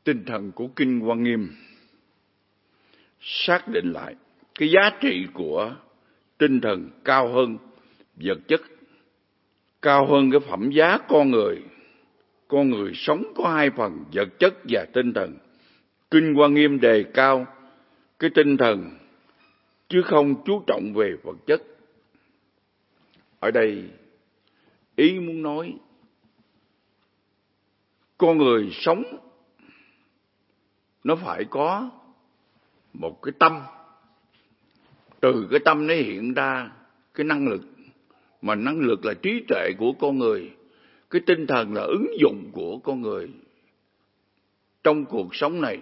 Tinh thần của Kinh Hoa Nghiêm xác định lại cái giá trị của tinh thần cao hơn vật chất, cao hơn cái phẩm giá con người. Con người sống có hai phần, vật chất và tinh thần. Kinh Hoa Nghiêm đề cao cái tinh thần chứ không chú trọng về vật chất. Ở đây ý muốn nói con người sống nó phải có một cái tâm, từ cái tâm nó hiện ra cái năng lực, mà năng lực là trí tuệ của con người, cái tinh thần là ứng dụng của con người trong cuộc sống này.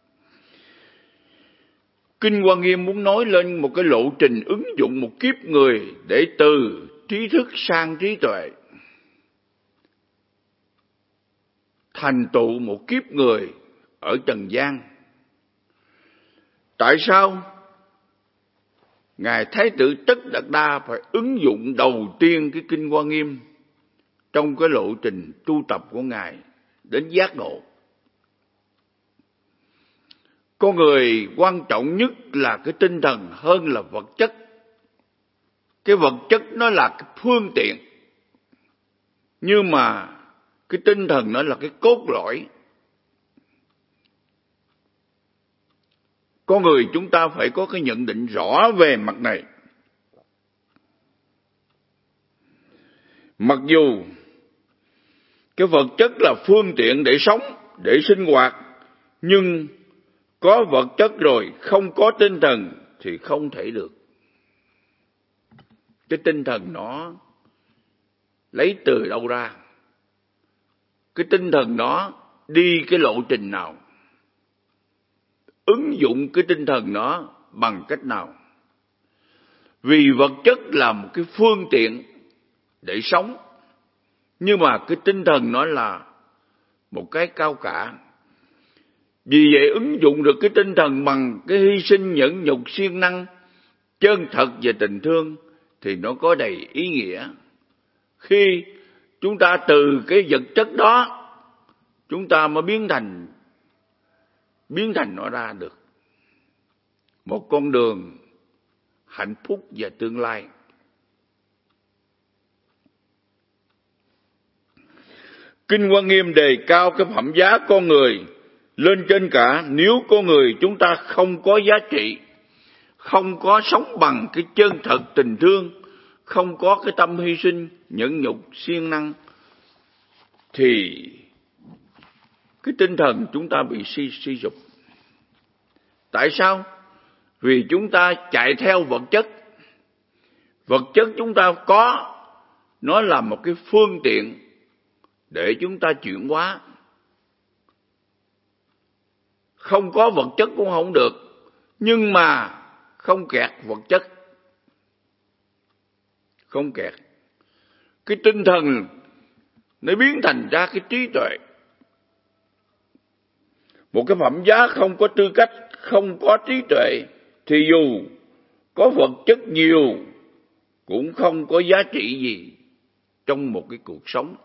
Kinh Hoa Nghiêm muốn nói lên một cái lộ trình ứng dụng một kiếp người để từ trí thức sang trí tuệ, thành tựu một kiếp người ở trần gian. Tại sao Ngài Thái tử Tất Đạt Đa phải ứng dụng đầu tiên cái Kinh Hoa Nghiêm trong cái lộ trình tu tập của Ngài đến giác ngộ? Con người quan trọng nhất là cái tinh thần hơn là vật chất. Cái vật chất nó là cái phương tiện, nhưng mà cái tinh thần nó là cái cốt lõi. Con người chúng ta phải có cái nhận định rõ về mặt này. Mặc dù cái vật chất là phương tiện để sống, để sinh hoạt, nhưng có vật chất rồi không có tinh thần thì không thể được. Cái tinh thần nó lấy từ đâu ra? Cái tinh thần nó đi cái lộ trình nào? Ứng dụng cái tinh thần nó bằng cách nào? Vì vật chất là một cái phương tiện để sống, nhưng mà cái tinh thần nó là một cái cao cả. Vì vậy ứng dụng được cái tinh thần bằng cái hy sinh nhẫn nhục siêng năng, chân thật và tình thương thì nó có đầy ý nghĩa. Khi chúng ta từ cái vật chất đó, chúng ta mới biến thành nó ra được một con đường hạnh phúc và tương lai. Kinh Hoa Nghiêm đề cao cái phẩm giá con người lên trên cả. Nếu con người chúng ta không có giá trị, không có sống bằng cái chân thật tình thương, không có cái tâm hy sinh nhẫn nhục siêng năng, thì cái tinh thần chúng ta bị suy sụp. Tại sao? Vì chúng ta chạy theo vật chất. Vật chất chúng ta có, nó là một cái phương tiện để chúng ta chuyển hóa. Không có vật chất cũng không được, nhưng mà không kẹt vật chất, không kẹt. Cái tinh thần nó biến thành ra cái trí tuệ. Một cái phẩm giá không có tư cách, không có trí tuệ thì dù có vật chất nhiều cũng không có giá trị gì trong một cái cuộc sống.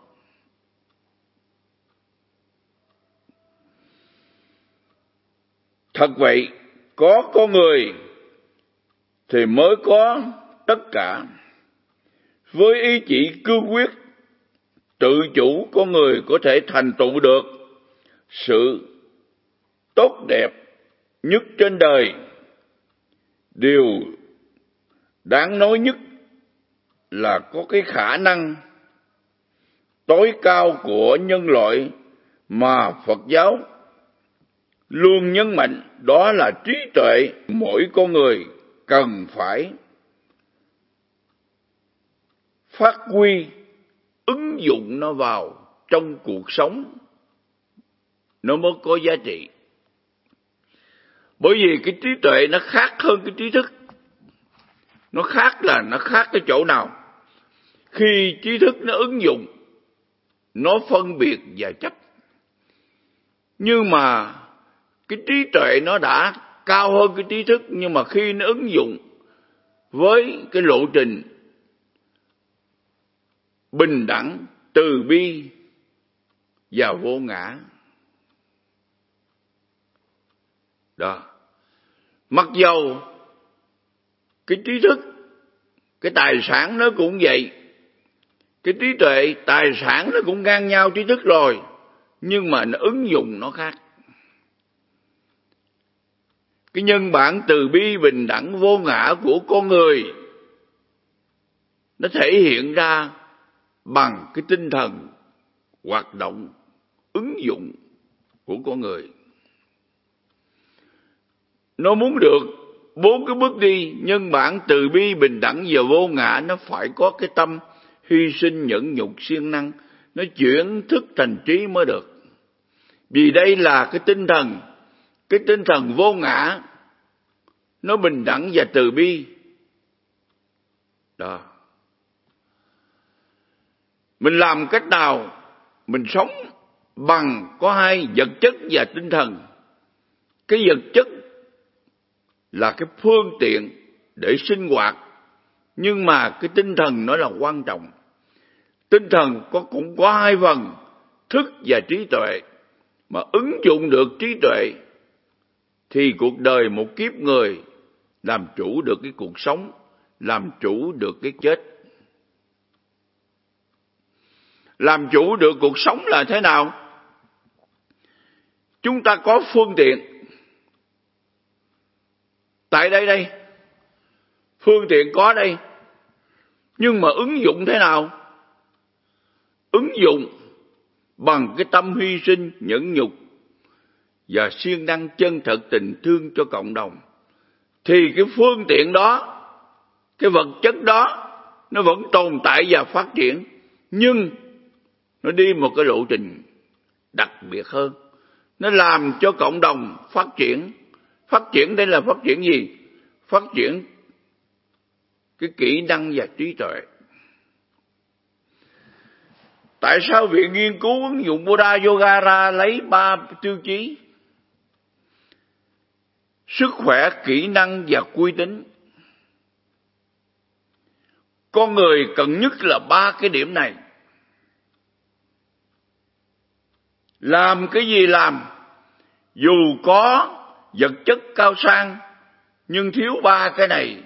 Thật vậy, có con người thì mới có tất cả. Với ý chỉ cương quyết, tự chủ, con người có thể thành tựu được sự tốt đẹp nhất trên đời. Điều đáng nói nhất là có cái khả năng tối cao của nhân loại mà Phật giáo luôn nhấn mạnh, đó là trí tuệ. Mỗi con người cần phải phát huy, ứng dụng nó vào trong cuộc sống, nó mới có giá trị. Bởi vì cái trí tuệ nó khác hơn cái trí thức. Nó khác cái chỗ nào? Khi trí thức nó ứng dụng, nó phân biệt và chấp. Nhưng mà cái trí tuệ nó đã cao hơn cái trí thức, nhưng mà khi nó ứng dụng với cái lộ trình bình đẳng, từ bi và vô ngã, Đó. Mặc dầu cái trí thức, cái tài sản nó cũng vậy, cái trí tuệ, tài sản nó cũng ngang nhau trí thức rồi, nhưng mà nó ứng dụng nó khác. Cái nhân bản từ bi bình đẳng vô ngã của con người nó thể hiện ra bằng cái tinh thần hoạt động, ứng dụng của con người. Nó muốn được 4 cái bước đi nhân bản từ bi bình đẳng và vô ngã, nó phải có cái tâm hy sinh nhẫn nhục siêng năng, nó chuyển thức thành trí mới được. Vì đây là cái tinh thần vô ngã, nó bình đẳng và từ bi. Đó. Mình làm cách nào? Mình sống bằng có hai, vật chất và tinh thần. Cái vật chất là cái phương tiện để sinh hoạt, nhưng mà cái tinh thần nó là quan trọng. Tinh thần cũng có hai phần, thức và trí tuệ. Mà ứng dụng được trí tuệ thì cuộc đời một kiếp người làm chủ được cái cuộc sống, làm chủ được cái chết. Làm chủ được cuộc sống là thế nào? Chúng ta có phương tiện. Tại đây, phương tiện có đây. Nhưng mà ứng dụng thế nào? Ứng dụng bằng cái tâm hy sinh, nhẫn nhục và siêng năng chân thật tình thương cho cộng đồng. Thì cái phương tiện đó, cái vật chất đó, nó vẫn tồn tại và phát triển. Nhưng nó đi một cái lộ trình đặc biệt hơn. Nó làm cho cộng đồng phát triển. Phát triển đây là phát triển gì? Phát triển cái kỹ năng và trí tuệ. Tại sao Viện Nghiên cứu ứng dụng Buddha Yoga ra lấy 3 tiêu chí? Sức khỏe, kỹ năng và uy tín. Con người cần nhất là 3 cái điểm này. Làm cái gì làm, dù có vật chất cao sang, nhưng thiếu 3 cái này,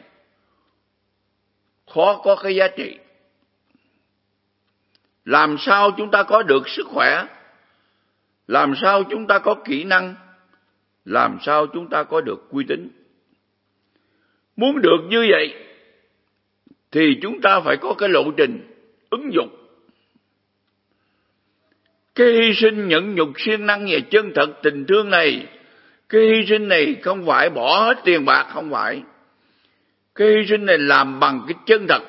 khó có cái giá trị. Làm sao chúng ta có được sức khỏe? Làm sao chúng ta có kỹ năng? Làm sao chúng ta có được uy tín? Muốn được như vậy thì chúng ta phải có cái lộ trình ứng dụng. Cái hy sinh nhẫn nhục siêng năng và chân thật tình thương này, cái hy sinh này không phải bỏ hết tiền bạc, không phải. Cái hy sinh này làm bằng cái chân thật,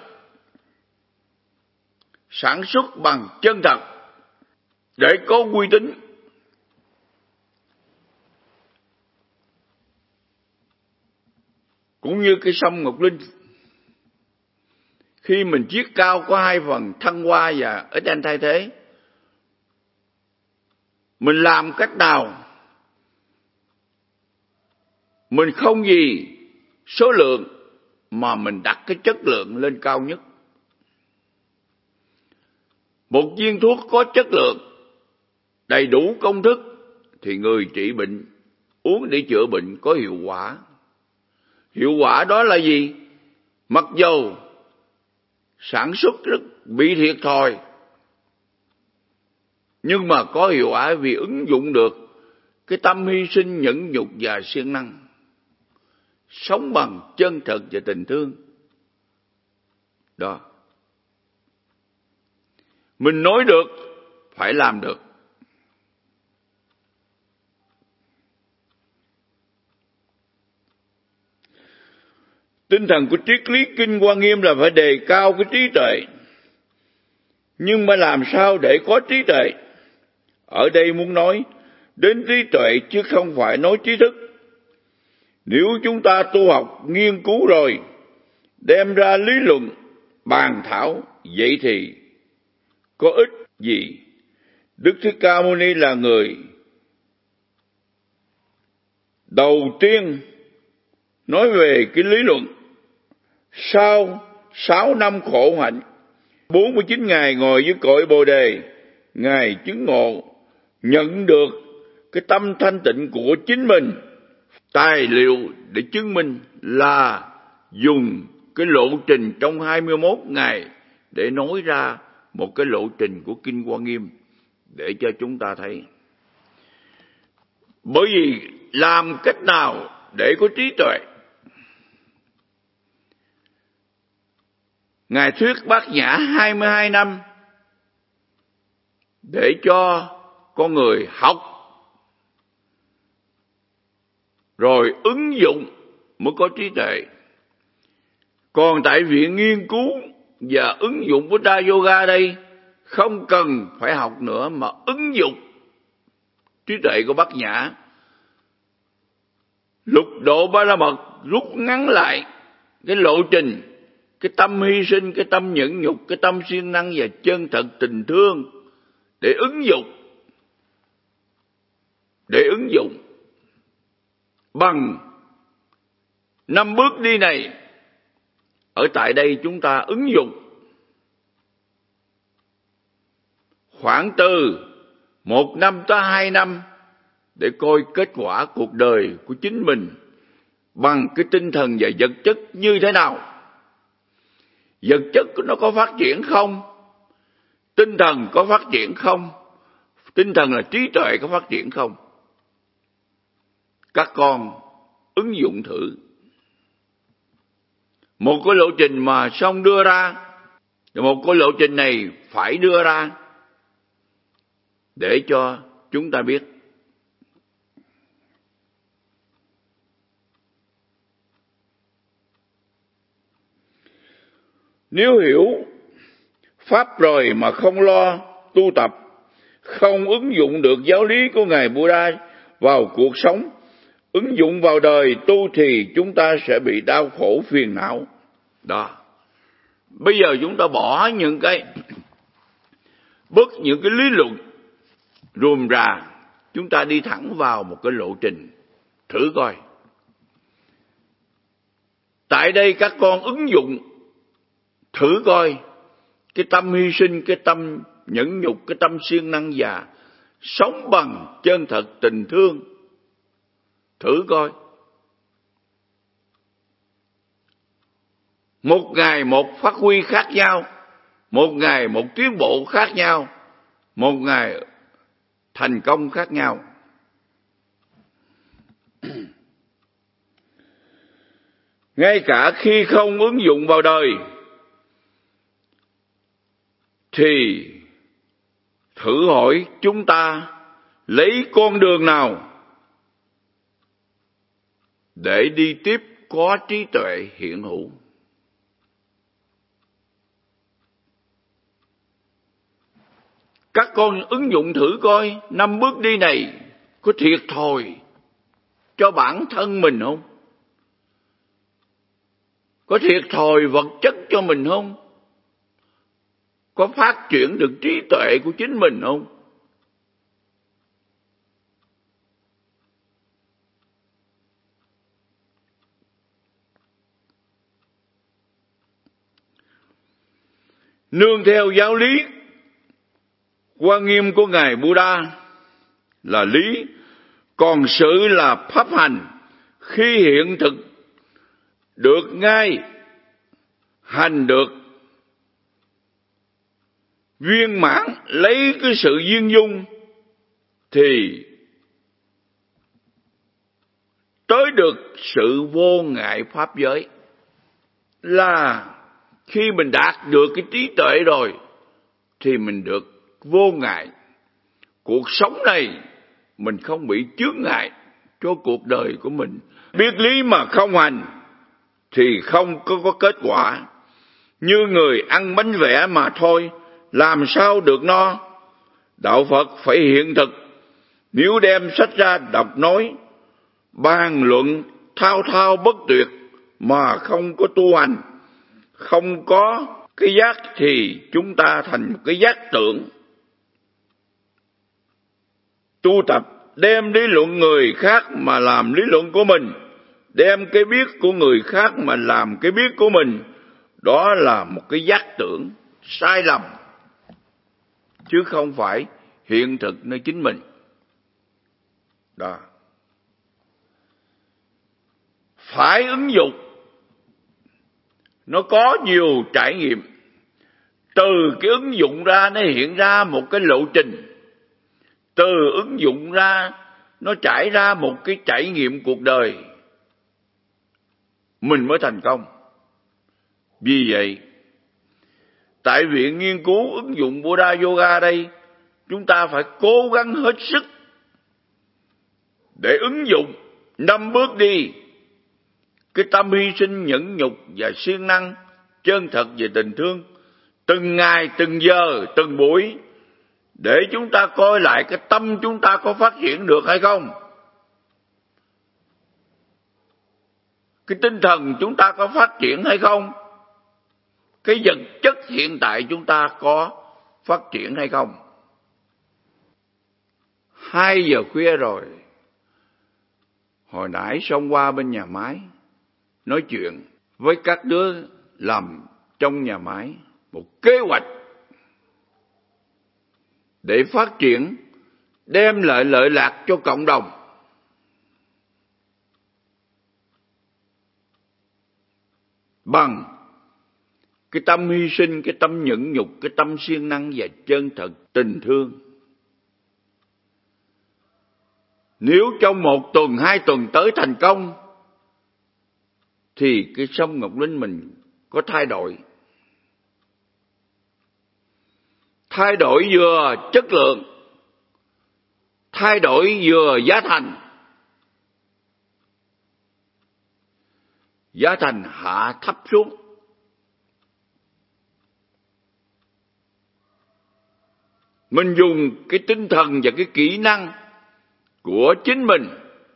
sản xuất bằng chân thật để có uy tín. Cũng như cái sông Ngọc Linh, khi mình chiết cao có 2 phần, thăng hoa và ít anh thay thế. Mình làm cách nào? Mình không vì số lượng mà mình đặt cái chất lượng lên cao nhất. Một viên thuốc có chất lượng, đầy đủ công thức thì người trị bệnh uống để chữa bệnh có hiệu quả. Hiệu quả đó là gì? Mặc dầu sản xuất rất bị thiệt thòi, nhưng mà có hiệu quả vì ứng dụng được cái tâm hy sinh nhẫn nhục và siêng năng. Sống bằng chân thật và tình thương. Đó. Mình nói được, phải làm được. Tinh thần của triết lý Kinh Hoa Nghiêm là phải đề cao cái trí tuệ. Nhưng mà làm sao để có trí tuệ? Ở đây muốn nói đến trí tuệ chứ không phải nói trí thức. Nếu chúng ta tu học, nghiên cứu rồi, đem ra lý luận, bàn thảo, vậy thì có ích gì? Đức Thích Ca Mâu Ni là người đầu tiên nói về cái lý luận. Sau 6 năm khổ hạnh, 49 ngày ngồi dưới cội Bồ Đề, Ngài chứng ngộ, nhận được cái tâm thanh tịnh của chính mình, tài liệu để chứng minh là dùng cái lộ trình trong 21 ngày để nói ra một cái lộ trình của Kinh Hoa Nghiêm để cho chúng ta thấy. Bởi vì làm cách nào để có trí tuệ? Ngài thuyết Bát Nhã 22 năm để cho con người học rồi ứng dụng mới có trí tuệ. Còn tại viện nghiên cứu và ứng dụng Buddha Yoga đây không cần phải học nữa mà ứng dụng trí tuệ của Bát Nhã. Lục độ Ba La Mật rút ngắn lại cái lộ trình, cái tâm hy sinh, cái tâm nhẫn nhục, cái tâm siêng năng và chân thật tình thương để ứng dụng bằng 5 bước đi này. Ở tại đây chúng ta ứng dụng khoảng từ 1 năm tới 2 năm để coi kết quả cuộc đời của chính mình bằng cái tinh thần và vật chất như thế nào. Vật chất nó có phát triển không? Tinh thần có phát triển không? Tinh thần là trí tuệ có phát triển không? Các con ứng dụng thử. Một cái lộ trình mà xong đưa ra, một cái lộ trình này phải đưa ra để cho chúng ta biết. Nếu hiểu Pháp rồi mà không lo tu tập, không ứng dụng được giáo lý của Ngài Buddha vào cuộc sống, ứng dụng vào đời tu thì chúng ta sẽ bị đau khổ phiền não. Đó. Bây giờ chúng ta bỏ bớt những cái lý luận rườm rà, chúng ta đi thẳng vào một cái lộ trình, thử coi. Tại đây các con ứng dụng, thử coi cái tâm hy sinh, cái tâm nhẫn nhục, cái tâm siêng năng và sống bằng chân thật tình thương. Thử coi. Một ngày một phát huy khác nhau, một ngày một tiến bộ khác nhau, một ngày thành công khác nhau. Ngay cả khi không ứng dụng vào đời thì thử hỏi chúng ta lấy con đường nào để đi tiếp có trí tuệ hiện hữu. Các con ứng dụng thử coi 5 bước đi này có thiệt thòi cho bản thân mình không? Có thiệt thòi vật chất cho mình không? Có phát triển được trí tuệ của chính mình không? Nương theo giáo lý Hoa Nghiêm của Ngài Buddha là lý, còn sự là pháp hành. Khi hiện thực được ngay, hành được viên mãn, lấy cái sự viên dung thì tới được sự vô ngại pháp giới. Là khi mình đạt được cái trí tuệ rồi thì mình được vô ngại. Cuộc sống này mình không bị chướng ngại cho cuộc đời của mình. Biết lý mà không hành thì không có kết quả. Như người ăn bánh vẽ mà thôi, làm sao được no. Đạo Phật phải hiện thực. Nếu đem sách ra đọc nói, bàn luận thao thao bất tuyệt mà không có tu hành, không có cái giác thì chúng ta thành một cái giác tưởng. Tu tập đem lý luận người khác mà làm lý luận của mình, đem cái biết của người khác mà làm cái biết của mình, đó là một cái giác tưởng sai lầm, chứ không phải hiện thực nơi chính mình. Đó. phải ứng dụng. Nó có nhiều trải nghiệm. Từ cái ứng dụng ra nó hiện ra một cái lộ trình. Từ ứng dụng ra nó trải ra một cái trải nghiệm cuộc đời, mình mới thành công. Vì vậy, tại Viện Nghiên cứu ứng dụng Buddha Yoga đây, chúng ta phải cố gắng hết sức để ứng dụng 5 bước đi, cái tâm hy sinh, nhẫn nhục và siêng năng, chân thật và tình thương, từng ngày, từng giờ, từng buổi, để chúng ta coi lại cái tâm chúng ta có phát triển được hay không. Cái tinh thần chúng ta có phát triển hay không. Cái vật chất hiện tại chúng ta có phát triển hay không. 2 giờ khuya rồi. Hồi nãy xông qua bên nhà máy, nói chuyện với các đứa làm trong nhà máy một kế hoạch để phát triển, đem lại lợi lạc cho cộng đồng. Bằng cái tâm hy sinh, cái tâm nhẫn nhục, cái tâm siêng năng và chân thật tình thương. Nếu trong 1 tuần, 2 tuần tới thành công, thì cái sông Ngọc Linh mình có thay đổi. Thay đổi vừa chất lượng, thay đổi vừa giá thành. Giá thành hạ thấp xuống. Mình dùng cái tinh thần và cái kỹ năng của chính mình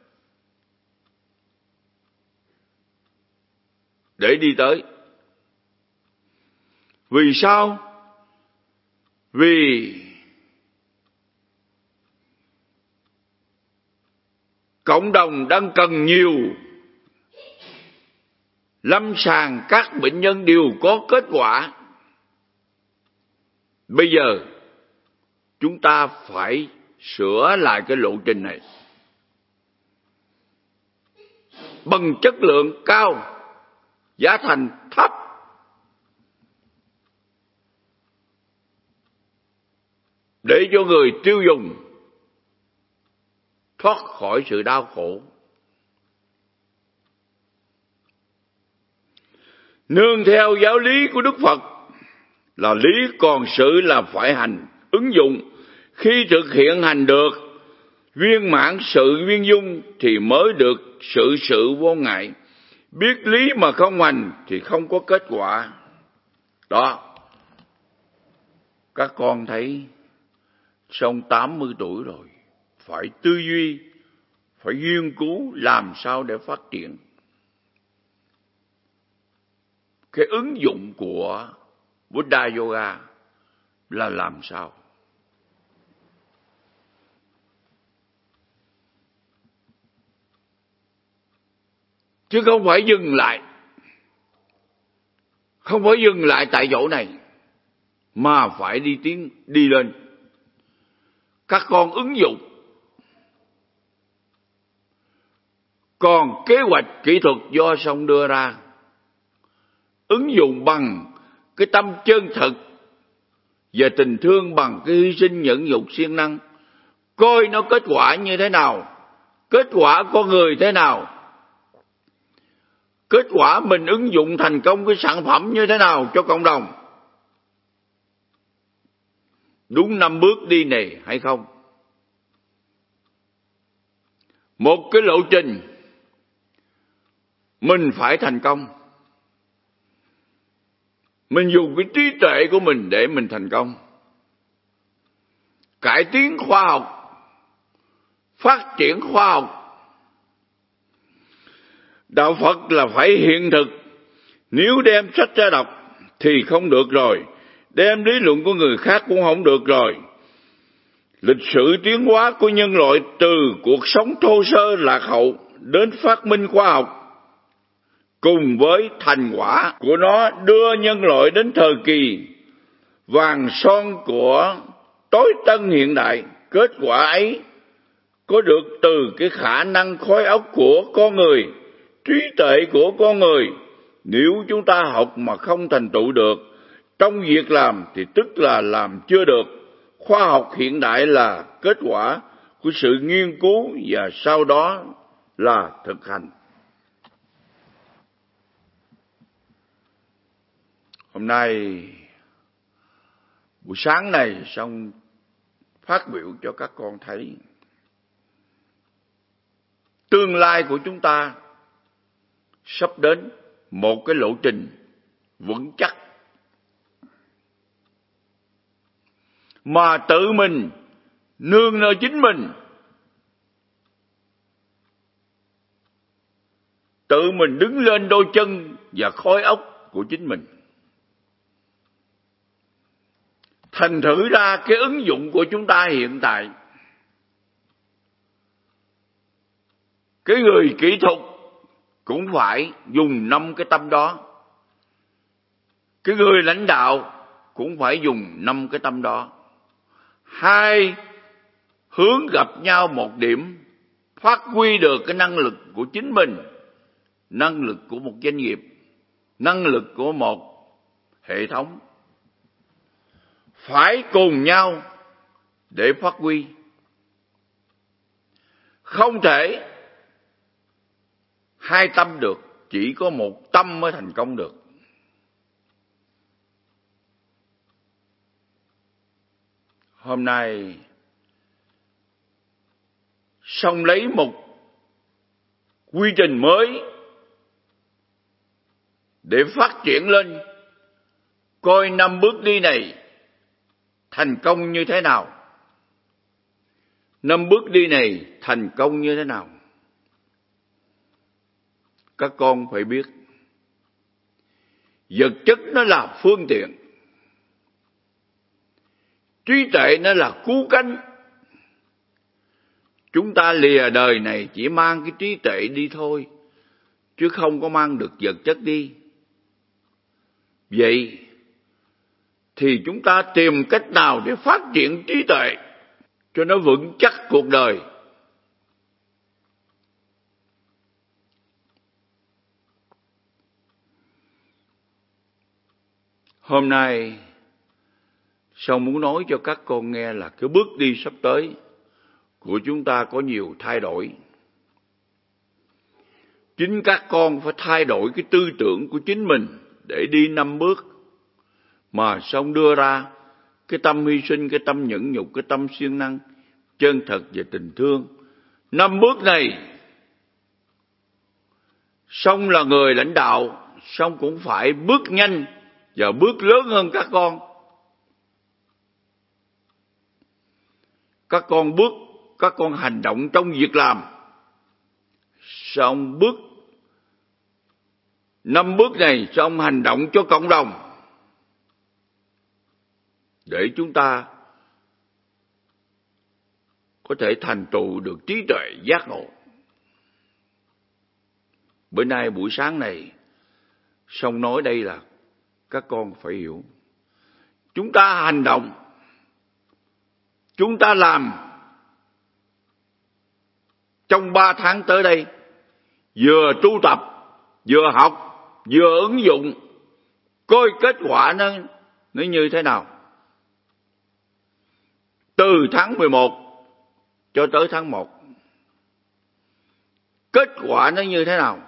để đi tới. Vì sao? Vì cộng đồng đang cần nhiều lâm sàng, các bệnh nhân đều có kết quả. Bây giờ chúng ta phải sửa lại cái lộ trình này bằng chất lượng cao, giá thành thấp, để cho người tiêu dùng thoát khỏi sự đau khổ. Nương theo giáo lý của Đức Phật là lý, còn sự là phải hành, ứng dụng. Khi thực hiện hành được viên mãn sự viên dung thì mới được sự vô ngại. Biết lý mà không hành thì không có kết quả. Đó. Các con thấy xong 80 tuổi rồi, phải tư duy, phải nghiên cứu làm sao để phát triển. Cái ứng dụng của Buddha Yoga là làm sao? Chứ không phải dừng lại. Không phải dừng lại tại chỗ này, mà phải đi lên. Các con ứng dụng. Còn kế hoạch kỹ thuật do song đưa ra, ứng dụng bằng cái tâm chân thật và tình thương, bằng cái hy sinh nhẫn nhục siêng năng, coi nó kết quả như thế nào, kết quả con người thế nào, kết quả mình ứng dụng thành công cái sản phẩm như thế nào cho cộng đồng. Đúng 5 bước đi này hay không? Một cái lộ trình mình phải thành công. Mình dùng cái trí tuệ của mình để mình thành công. Cải tiến khoa học, phát triển khoa học. Đạo Phật là phải hiện thực. Nếu đem sách ra đọc thì không được rồi. Đem lý luận của người khác cũng không được rồi. Lịch sử tiến hóa của nhân loại từ cuộc sống thô sơ lạc hậu đến phát minh khoa học, cùng với thành quả của nó đưa nhân loại đến thời kỳ vàng son của tối tân hiện đại. Kết quả ấy có được từ cái khả năng khối óc của con người trí tuệ của con người. Nếu chúng ta học mà không thành tựu được trong việc làm thì tức là làm chưa được. Khoa học hiện đại là kết quả của sự nghiên cứu và sau đó là thực hành. Hôm nay buổi sáng này xong phát biểu cho các con thấy tương lai của chúng ta sắp đến một cái lộ trình vững chắc, mà tự mình nương nơi chính mình, tự mình đứng lên đôi chân và khối óc của chính mình. Thành thử ra cái ứng dụng của chúng ta hiện tại, cái người kỹ thuật cũng phải dùng 5 cái tâm đó, cái người lãnh đạo cũng phải dùng 5 cái tâm đó. Hai hướng gặp nhau một điểm, phát huy được cái năng lực của chính mình, năng lực của một doanh nghiệp, năng lực của một hệ thống, phải cùng nhau để phát huy. Không thể hai tâm được, chỉ có một tâm mới thành công được. Hôm nay xong lấy một quy trình mới để phát triển lên, coi 5 bước đi này thành công như thế nào. 5 bước đi này thành công như thế nào? Các con phải biết, vật chất nó là phương tiện, trí tuệ nó là cứu cánh. Chúng ta lìa đời này chỉ mang cái trí tuệ đi thôi, chứ không có mang được vật chất đi. Vậy thì chúng ta tìm cách nào để phát triển trí tuệ cho nó vững chắc cuộc đời. Hôm nay Sao muốn nói cho các con nghe là cái bước đi sắp tới của chúng ta có nhiều thay đổi. Chính các con phải thay đổi cái tư tưởng của chính mình để đi 5 bước, mà xong đưa ra cái tâm hy sinh, cái tâm nhẫn nhục, cái tâm siêng năng, chân thật và tình thương. 5 bước này, xong là người lãnh đạo, xong cũng phải bước nhanh và bước lớn hơn các con. Các con hành động trong việc làm, xong bước 5 bước này, xong hành động cho cộng đồng, để chúng ta có thể thành tựu được trí tuệ giác ngộ. Bữa nay buổi sáng này, xong nói đây là các con phải hiểu. Chúng ta hành động, chúng ta làm trong 3 tháng tới đây, vừa tu tập, vừa học, vừa ứng dụng, coi kết quả nó như thế nào. Từ tháng 11 cho tới tháng 1, kết quả nó như thế nào?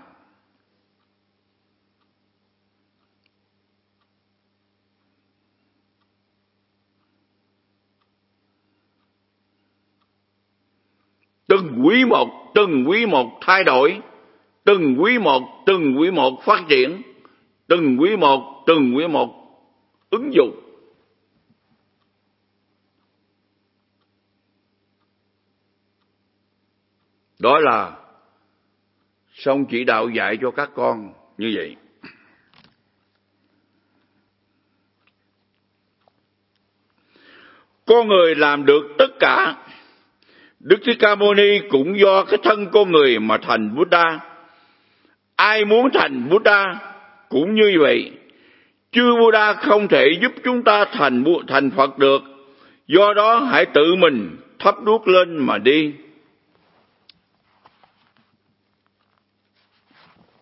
Từng quý một thay đổi, từng quý một phát triển, từng quý một ứng dụng. Đó là xong chỉ đạo dạy cho các con như vậy. Con người làm được tất cả. Đức Thích Ca Mâu Ni cũng do cái thân con người mà thành Buddha. Ai muốn thành Buddha cũng như vậy. Chư Buddha không thể giúp chúng ta thành Phật được. Do đó hãy tự mình thắp đuốc lên mà đi.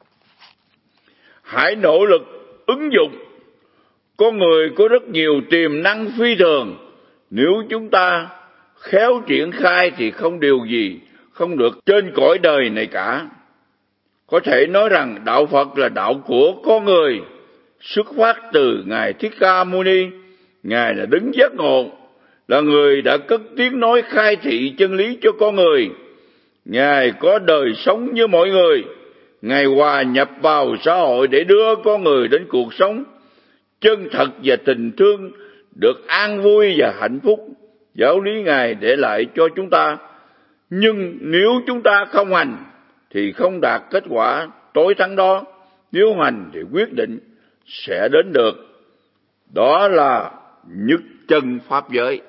hãy nỗ lực ứng dụng. Con người có rất nhiều tiềm năng phi thường, nếu chúng ta khéo triển khai thì không điều gì không được trên cõi đời này cả. Có thể nói rằng đạo Phật là đạo của con người, xuất phát từ Ngài Thích Ca Mâu Ni. Ngài là đấng giác ngộ, là người đã cất tiếng nói khai thị chân lý cho con người. Ngài có đời sống như mọi người. Ngài hòa nhập vào xã hội để đưa con người đến cuộc sống chân thật và tình thương, được an vui và hạnh phúc. Giáo lý Ngài để lại cho chúng ta. Nhưng nếu chúng ta không hành thì không đạt kết quả tối thắng đó. Nếu hành thì quyết định sẽ đến được. Đó là nhất chân pháp giới.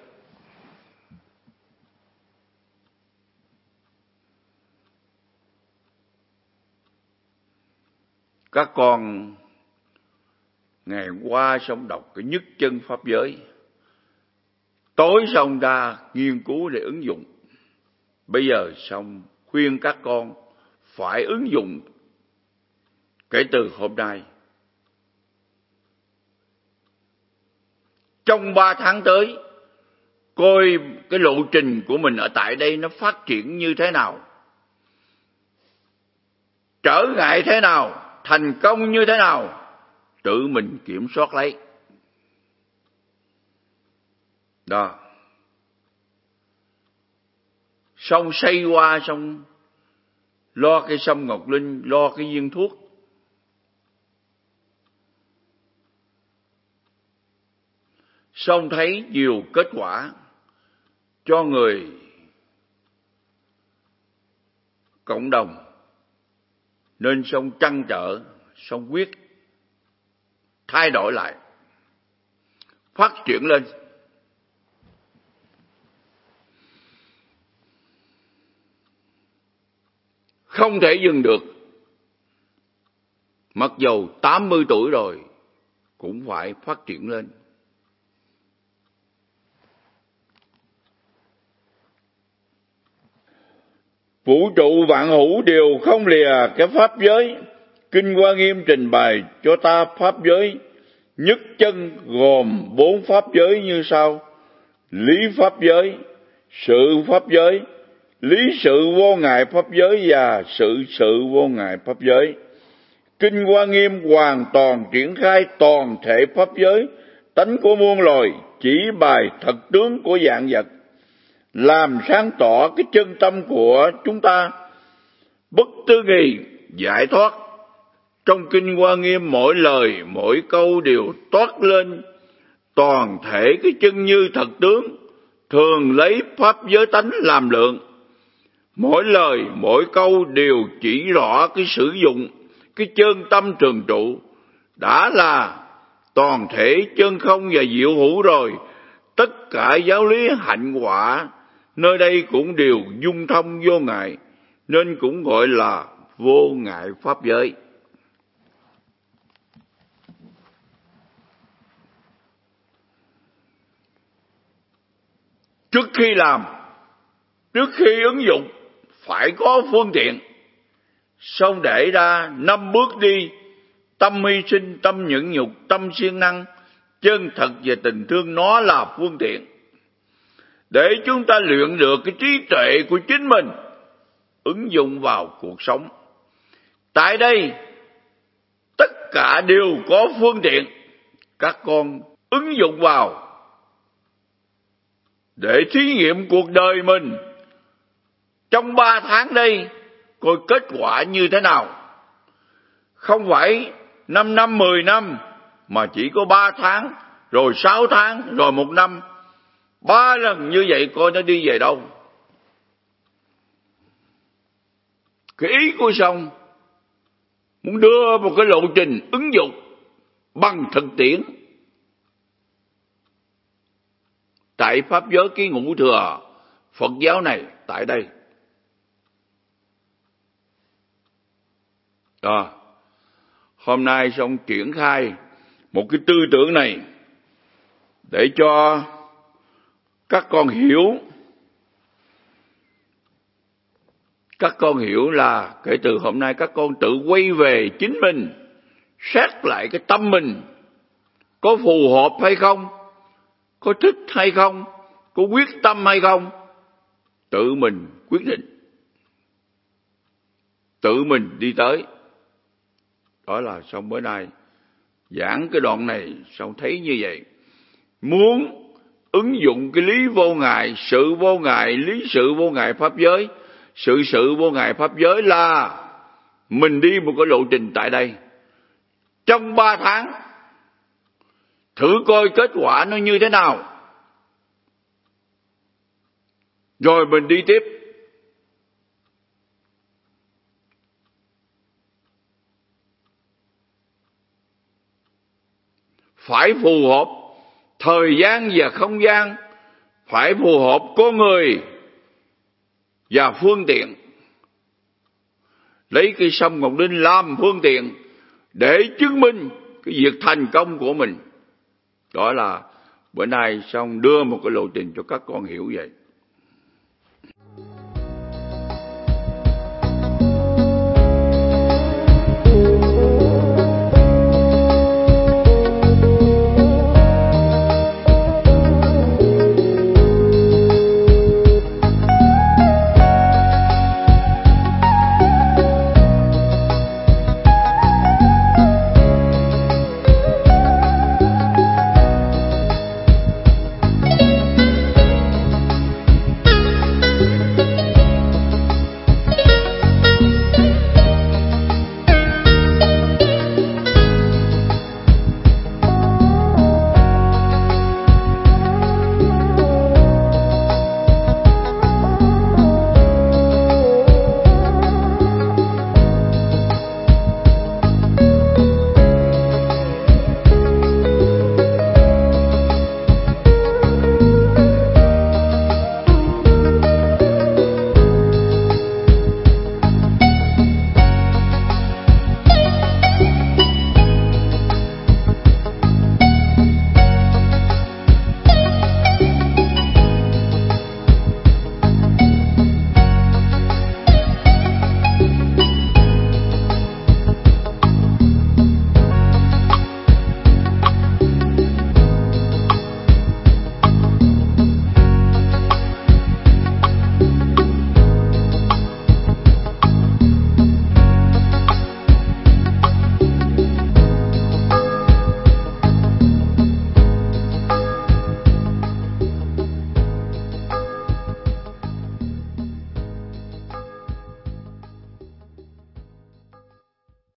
Các con ngày qua xong đọc cái nhất chân pháp giới, tối xong ra nghiên cứu để ứng dụng. Bây giờ xong khuyên các con phải ứng dụng kể từ hôm nay. Trong 3 tháng tới, coi cái lộ trình của mình ở tại đây nó phát triển như thế nào, trở ngại thế nào, thành công như thế nào, tự mình kiểm soát lấy. Đó. Xong xây qua, xong lo cái sâm ngọc linh, lo cái viên thuốc. Xong thấy nhiều kết quả cho người cộng đồng, nên xong trăn trở, xong quyết thay đổi lại, phát triển lên. Không thể dừng được. Mặc dầu 80 tuổi rồi cũng phải phát triển lên. Vũ trụ vạn hữu đều không lìa cái pháp giới. Kinh Hoa Nghiêm trình bày cho ta pháp giới nhất chân gồm 4 pháp giới như sau: lý pháp giới, sự pháp giới, lý sự vô ngại pháp giới và sự vô ngại pháp giới. Kinh Hoa Nghiêm hoàn toàn triển khai toàn thể pháp giới, tánh của muôn loài, chỉ bài thật tướng của vạn vật, làm sáng tỏ cái chân tâm của chúng ta, bất tư nghì giải thoát. Trong Kinh Hoa Nghiêm mỗi lời mỗi câu đều toát lên toàn thể cái chân như thật tướng, thường lấy pháp giới tánh làm lượng. Mỗi lời mỗi câu đều chỉ rõ cái sử dụng cái chân tâm trường trụ, đã là toàn thể chân không và diệu hữu rồi. Tất cả giáo lý hạnh quả nơi đây cũng đều dung thông vô ngại, nên cũng gọi là vô ngại pháp giới. Trước khi làm, trước khi ứng dụng, phải có phương tiện. Xong để ra 5 bước đi: tâm hy sinh, tâm nhẫn nhục, tâm siêng năng, chân thật và tình thương. Nó là phương tiện để chúng ta luyện được cái trí tuệ của chính mình, ứng dụng vào cuộc sống. Tại đây tất cả đều có phương tiện, các con ứng dụng vào để thí nghiệm cuộc đời mình trong 3 tháng đây, coi kết quả như thế nào. Không phải 5 năm, 10 năm, mà chỉ có 3 tháng, rồi 6 tháng, rồi 1 năm. 3 lần như vậy coi nó đi về đâu. Cái ý của xong muốn đưa một cái lộ trình ứng dụng bằng thực tiễn tại pháp giới ký ngũ thừa Phật giáo này tại đây. Đó. Hôm nay xong triển khai một cái tư tưởng này để cho các con hiểu. Các con hiểu là kể từ hôm nay các con tự quay về chính mình, xét lại cái tâm mình có phù hợp hay không, có thích hay không, có quyết tâm hay không. Tự mình quyết định, tự mình đi tới. Đó là xong bữa nay giảng cái đoạn này xong thấy như vậy. Muốn ứng dụng cái lý vô ngại, sự vô ngại, lý sự vô ngại pháp giới, sự vô ngại pháp giới là mình đi một cái lộ trình tại đây. Trong 3 tháng thử coi kết quả nó như thế nào, rồi mình đi tiếp. Phải phù hợp thời gian và không gian, phải phù hợp con người và phương tiện. Lấy cái sông Ngọc Linh làm phương tiện để chứng minh cái việc thành công của mình. Đó là bữa nay xong đưa một cái lộ trình cho các con hiểu vậy.